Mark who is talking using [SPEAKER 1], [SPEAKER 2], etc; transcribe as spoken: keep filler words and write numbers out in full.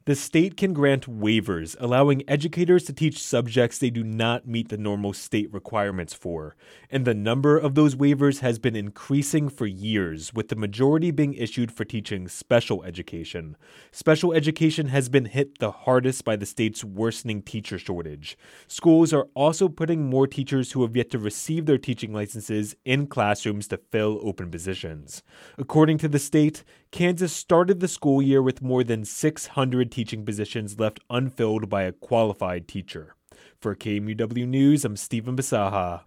[SPEAKER 1] The state can grant waivers, allowing educators to teach subjects they do not meet the normal state requirements for, and the number of those waivers has been increasing for years, with the majority being issued for teaching special education. Special education has been hit the hardest by the state's worsening teacher shortage. Schools are also putting more teachers who have yet to receive their teaching licenses in classrooms to fill open positions. According to the state, Kansas started the school year with more than six hundred teaching positions left unfilled by a qualified teacher. For K M U W News, I'm Stephen Basaha.